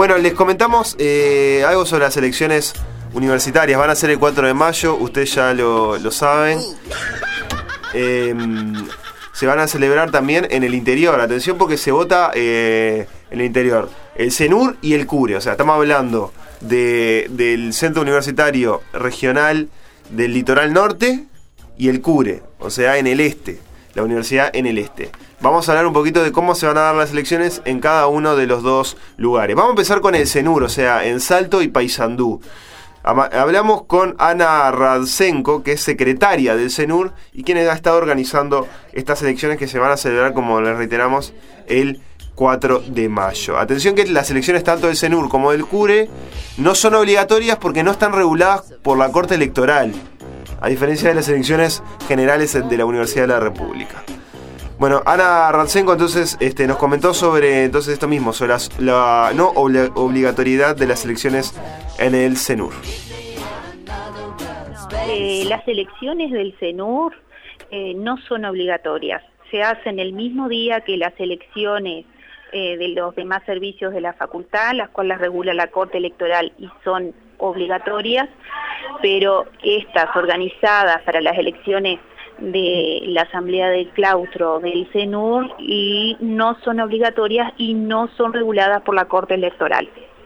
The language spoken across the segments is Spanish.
Bueno, les comentamos algo sobre las elecciones universitarias. Van a ser el 4 de mayo, ustedes ya lo saben. Se van a celebrar también en el interior. Atención, porque se vota en el interior el CENUR y el CURE. O sea, estamos hablando del Centro Universitario Regional del Litoral Norte y el CURE, o sea, en el este, la universidad en el este. Vamos a hablar un poquito de cómo se van a dar las elecciones en cada uno de los dos lugares. Vamos a empezar con el CENUR, o sea, en Salto y Paysandú. Hablamos con Ana Radzenko, que es secretaria del CENUR y quien ha estado organizando estas elecciones que se van a celebrar, como les reiteramos, el 4 de mayo. Atención que las elecciones tanto del CENUR como del CURE no son obligatorias porque no están reguladas por la Corte Electoral, a diferencia de las elecciones generales de la Universidad de la República. Bueno, Ana Radzenko entonces nos comentó sobre esto mismo, sobre la no obligatoriedad de las elecciones en el CENUR. Las elecciones del CENUR no son obligatorias. Se hacen el mismo día que las elecciones de los demás servicios de la facultad, las cuales regula la Corte Electoral y son obligatorias, pero estas organizadas para las elecciones de la Asamblea del Claustro del CENUR y no son obligatorias y no son reguladas por la Corte Electoral.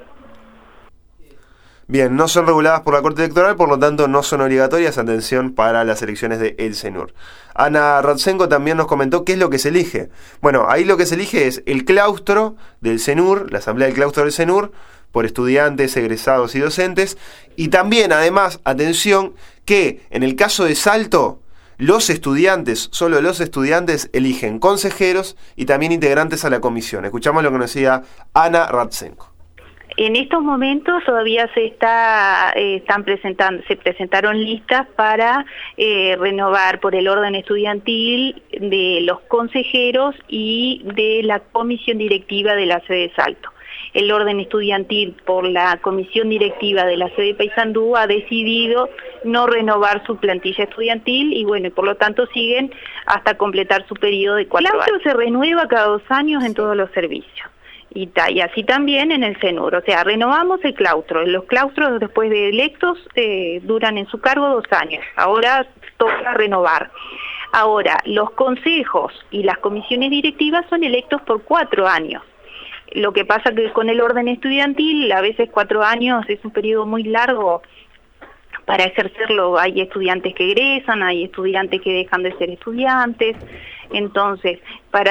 Bien, no son reguladas por la Corte Electoral, por lo tanto no son obligatorias. Atención para las elecciones de el CENUR. Ana Radzenko también nos comentó qué es lo que se elige. Bueno, ahí lo que se elige es el claustro del CENUR, la Asamblea del Claustro del CENUR, por estudiantes, egresados y docentes. Y también, además, atención, que en el caso de Salto, los estudiantes, solo los estudiantes, eligen consejeros y también integrantes a la comisión. Escuchamos lo que nos decía Ana Radzenko. En estos momentos todavía se presentaron listas para renovar por el orden estudiantil de los consejeros y de la comisión directiva de la sede de Salto. El orden estudiantil por la comisión directiva de la sede de Paysandú ha decidido no renovar su plantilla estudiantil y bueno, por lo tanto siguen hasta completar su periodo de 4 años. El claustro se renueva cada 2 años en todos los servicios. Y así también en el CENUR, o sea, renovamos el claustro. Los claustros después de electos duran en su cargo 2 años. Ahora toca renovar. Ahora, los consejos y las comisiones directivas son electos por 4 años. Lo que pasa que con el orden estudiantil, a veces 4 años es un periodo muy largo para ejercerlo. Hay estudiantes que egresan, hay estudiantes que dejan de ser estudiantes. Entonces,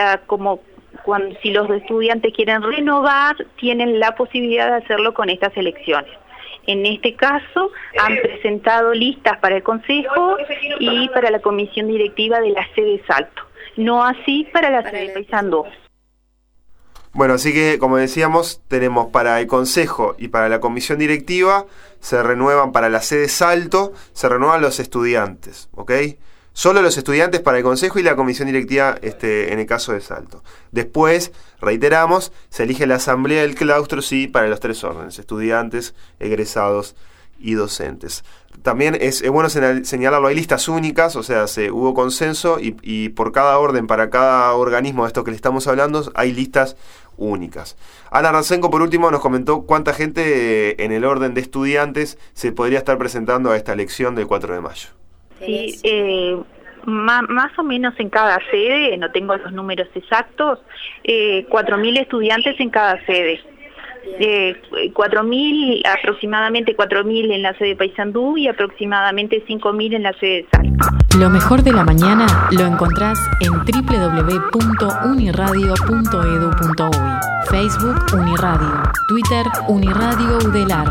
si los estudiantes quieren renovar, tienen la posibilidad de hacerlo con estas elecciones. En este caso, han presentado listas para el Consejo y para la comisión directiva de la sede de Salto. No así para la sede de Paysandú. Bueno, así que, como decíamos, tenemos para el Consejo y para la comisión directiva, se renuevan para la sede de Salto, se renuevan los estudiantes, ¿ok? Solo los estudiantes para el Consejo y la comisión directiva en el caso de Salto. Después, reiteramos, se elige la Asamblea del Claustro, sí, para los 3 órdenes, estudiantes, egresados y docentes. También es bueno señalarlo, hay listas únicas, o sea, hubo consenso y por cada orden, para cada organismo de esto que le estamos hablando, hay listas únicas. Ana Radzenko, por último, nos comentó cuánta gente en el orden de estudiantes se podría estar presentando a esta elección del 4 de mayo. Sí, más o menos en cada sede, no tengo los números exactos, 4.000 estudiantes en cada sede. 4.000, aproximadamente 4.000 en la sede de Paysandú y aproximadamente 5.000 en la sede de Salto. Lo mejor de la mañana lo encontrás en www.uniradio.edu.uy, Facebook Uniradio, Twitter Uniradio Udelar.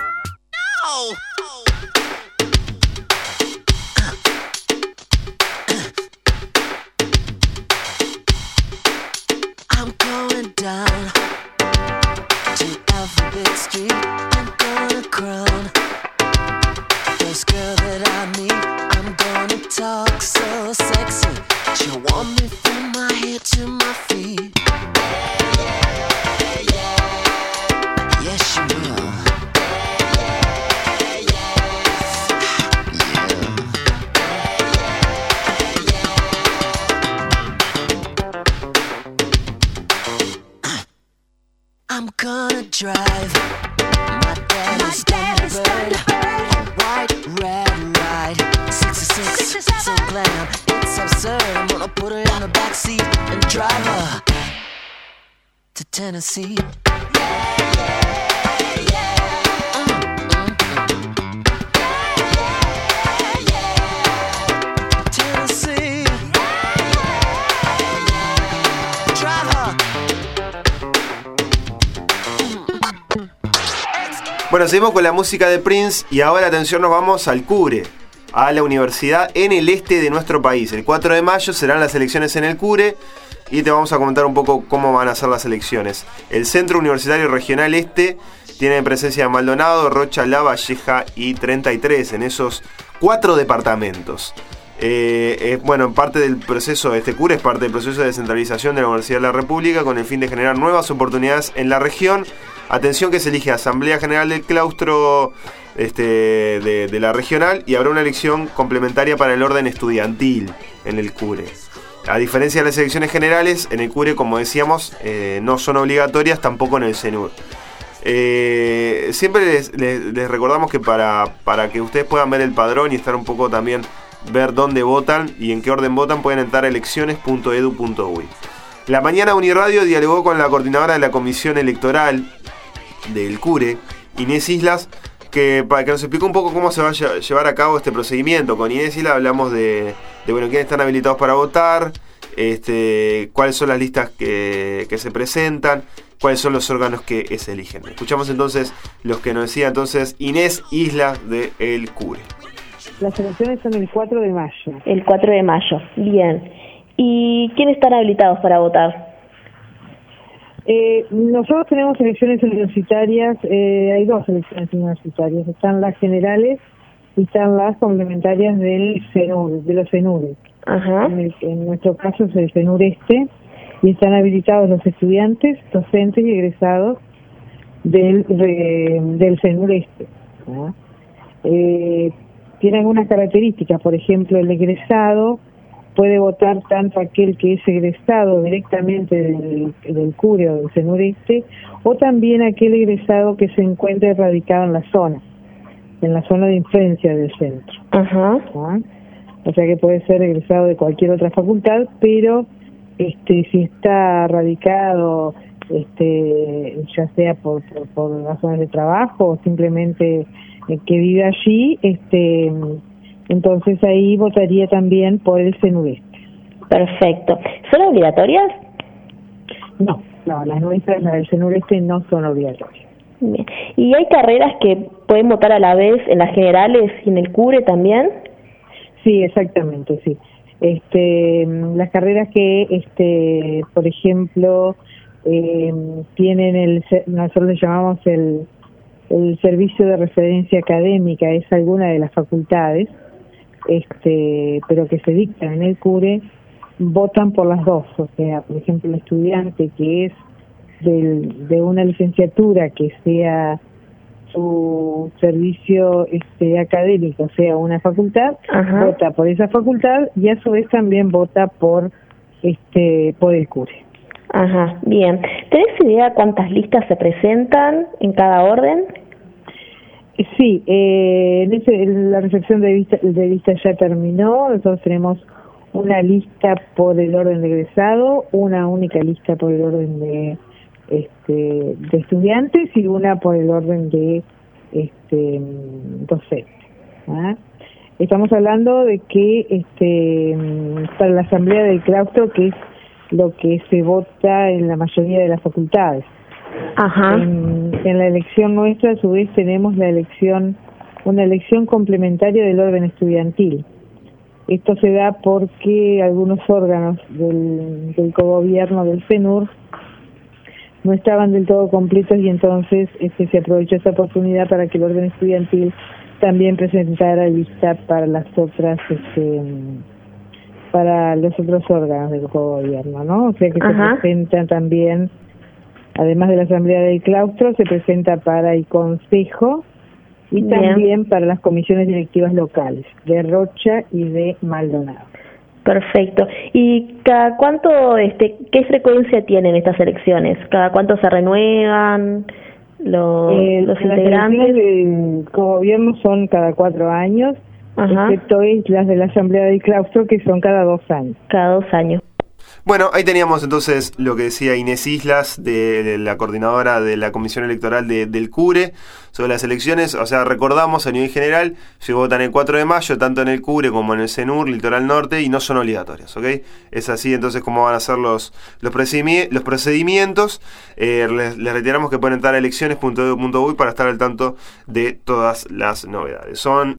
Talk so sexy, she want me from my head to my feet. Yes, she will. I'm gonna drive my daddy's Thunderbird, white, red, ride, 66, so glam, it's absurd. I'm gonna put her in the backseat and drive her to Tennessee. Bueno, seguimos con la música de Prince y ahora, atención, nos vamos al CURE, a la universidad en el este de nuestro país. El 4 de mayo serán las elecciones en el CURE y te vamos a comentar un poco cómo van a ser las elecciones. El Centro Universitario Regional Este tiene presencia de Maldonado, Rocha, La Valleja y 33 en esos 4 departamentos. Bueno, parte del proceso, este CURE es parte del proceso de descentralización de la Universidad de la República con el fin de generar nuevas oportunidades en la región. Atención que se elige Asamblea General del Claustro de la regional y habrá una elección complementaria para el orden estudiantil en el CURE. A diferencia de las elecciones generales, en el CURE, como decíamos, no son obligatorias, tampoco en el CENUR. Siempre les recordamos que para que ustedes puedan ver el padrón y estar un poco también, ver dónde votan y en qué orden votan, pueden entrar a elecciones.edu.uy. La mañana Uniradio dialogó con la coordinadora de la comisión electoral del CURE, Inés Islas, para que nos explique un poco cómo se va a llevar a cabo este procedimiento. Con Inés Islas hablamos de bueno, quiénes están habilitados para votar, cuáles son las listas que se presentan, cuáles son los órganos que se eligen. Escuchamos entonces los que nos decía entonces Inés Islas de el CURE. Las elecciones son el 4 de mayo. El 4 de mayo, bien. ¿Y quiénes están habilitados para votar? Nosotros tenemos elecciones universitarias, hay 2 elecciones universitarias, están las generales y están las complementarias del CENUR, de los CENURes. Ajá. En nuestro caso es el CENUR Este, y están habilitados los estudiantes, docentes y egresados del CENUR Este. ¿Ah? Tiene algunas características, por ejemplo, el egresado puede votar tanto aquel que es egresado directamente del CURE o del CENUR Este, o también aquel egresado que se encuentre radicado en la zona de influencia del centro. Ajá. ¿Ah? O sea que puede ser egresado de cualquier otra facultad, pero si está radicado ya sea por razones de trabajo o simplemente que vive allí, entonces ahí votaría también por el CENUR Este. Perfecto. ¿Son obligatorias? No, las nuestras, las del CENUR Este, no son obligatorias. Bien. ¿Y hay carreras que pueden votar a la vez en las generales y en el CURE también? Sí, exactamente, sí. Las carreras que, por ejemplo, tienen nosotros le llamamos el servicio de referencia académica, es alguna de las facultades, pero que se dictan en el CURE, votan por las 2. O sea, por ejemplo, el estudiante que es de una licenciatura que sea su servicio académico, sea una facultad, Ajá. vota por esa facultad y a su vez también vota por el CURE. Ajá, bien. ¿Tenés idea cuántas listas se presentan en cada orden? Sí, la recepción de listas ya terminó. Nosotros tenemos una lista por el orden de egresado, una única lista por el orden de estudiantes y una por el orden de docentes. ¿Ah? Estamos hablando de que para la Asamblea del Claustro, que es lo que se vota en la mayoría de las facultades. Ajá. En la elección nuestra, a su vez, tenemos una elección complementaria del orden estudiantil. Esto se da porque algunos órganos del cogobierno del CENUR no estaban del todo completos y entonces se aprovechó esa oportunidad para que el orden estudiantil también presentara lista para las otras para los otros órganos del gobierno, ¿no? O sea que Ajá. se presentan también, además de la Asamblea del Claustro, se presenta para el Consejo y Bien. también para las comisiones directivas locales de Rocha y de Maldonado. Perfecto. ¿Y cada cuánto, qué frecuencia tienen estas elecciones? ¿Cada cuánto se renuevan los integrantes? Las elecciones del gobierno son cada 4 años, excepto las de la Asamblea del Claustro, que son cada 2 años. Cada 2 años. Bueno, ahí teníamos entonces lo que decía Inés Islas, de la coordinadora de la Comisión Electoral del CURE, sobre las elecciones. O sea, recordamos a nivel general, se votan el 4 de mayo, tanto en el CURE como en el CENUR, Litoral Norte, y no son obligatorias, ¿ok? Es así entonces como van a ser los procedimientos. Les reiteramos que pueden entrar a elecciones.edu.uy para estar al tanto de todas las novedades. Son